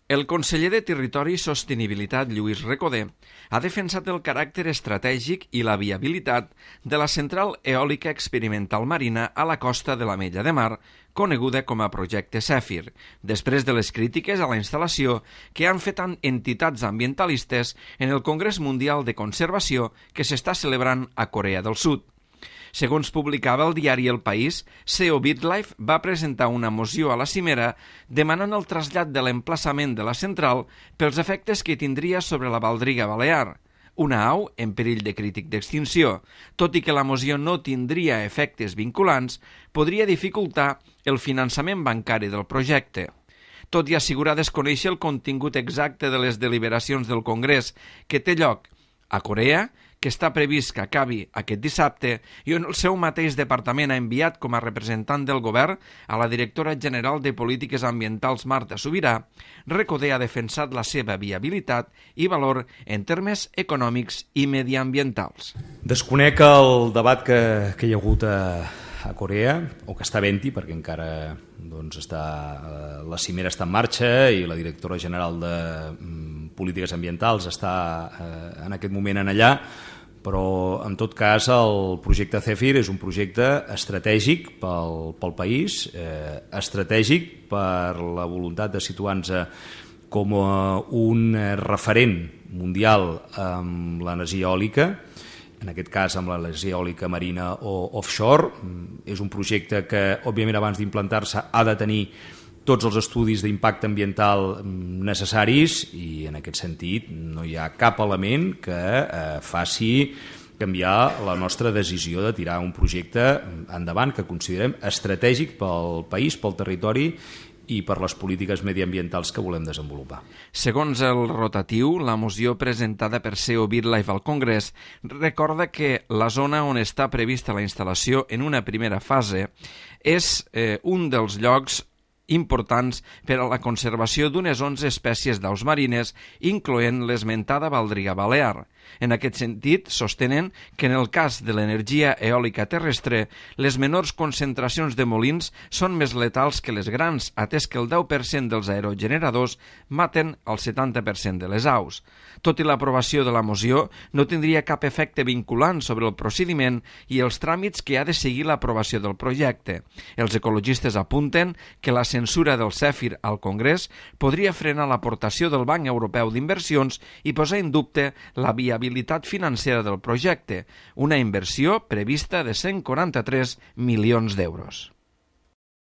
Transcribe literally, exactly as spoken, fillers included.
El conseller de Territori i Sostenibilitat, Lluís Recoder, ha defensat el caràcter estratègic i la viabilitat de la central eòlica experimental marina a la costa de l'Ametlla de Mar, coneguda com a projecte Zèfir, després de les crítiques a la instal·lació que han fet entitats ambientalistes en el Congrés Mundial de Conservació que s'està celebrant a Corea del Sud. Segons publicava el diari El País, C E O BitLife va presentar una moció a la cimera demanant el trasllat de l'emplaçament de la central pels efectes que tindria sobre la baldriga balear, una au en perill de crític d'extinció. Tot i que la moció no tindria efectes vinculants, podria dificultar el finançament bancari del projecte. Tot i assegurar desconèixer el contingut exacte de les deliberacions del Congrés que té lloc a Corea, que està previst que acabi aquest dissabte i on el seu mateix departament ha enviat com a representant del govern a la directora general de Polítiques Ambientals Marta Subirà, Recoder ha defensat la seva viabilitat i valor en termes econòmics i mediambientals. Desconec el debat que, que hi ha hagut a, a Corea, o que està havent-hi, perquè encara doncs, està, la cimera està en marxa i la directora general de Polítiques Ambientals està eh, en aquest moment en allà, però en tot cas el projecte Zèfir és un projecte estratègic pel, pel país, eh, estratègic per la voluntat de situar-nos com un referent mundial amb l'energia eòlica, en aquest cas amb l'energia eòlica marina o offshore. És un projecte que, òbviament, abans d'implantar-se ha de tenir tots els estudis d'impacte ambiental necessaris i en aquest sentit no hi ha cap element que eh, faci canviar la nostra decisió de tirar un projecte endavant que considerem estratègic pel país, pel territori i per les polítiques mediambientals que volem desenvolupar. Segons el rotatiu, la moció presentada per C E O BitLife al Congrés recorda que la zona on està prevista la instal·lació en una primera fase és eh, un dels llocs importants per a la conservació d'unes onze espècies d'aus marines, incloent l'esmentada baldriga balear. En aquest sentit, sostenen que en el cas de l'energia eòlica terrestre, les menors concentracions de molins són més letals que les grans, atès que el deu per cent dels aerogeneradors maten el setanta per cent de les aus. Tot i l'aprovació de la moció, no tindria cap efecte vinculant sobre el procediment i els tràmits que ha de seguir l'aprovació del projecte. Els ecologistes apunten que la censura del Zèfir al Congrés podria frenar l'aportació del Banc Europeu d'Inversions i posar en dubte la viabilitat financera del projecte, una inversió prevista de cent quaranta-tres milions d'euros.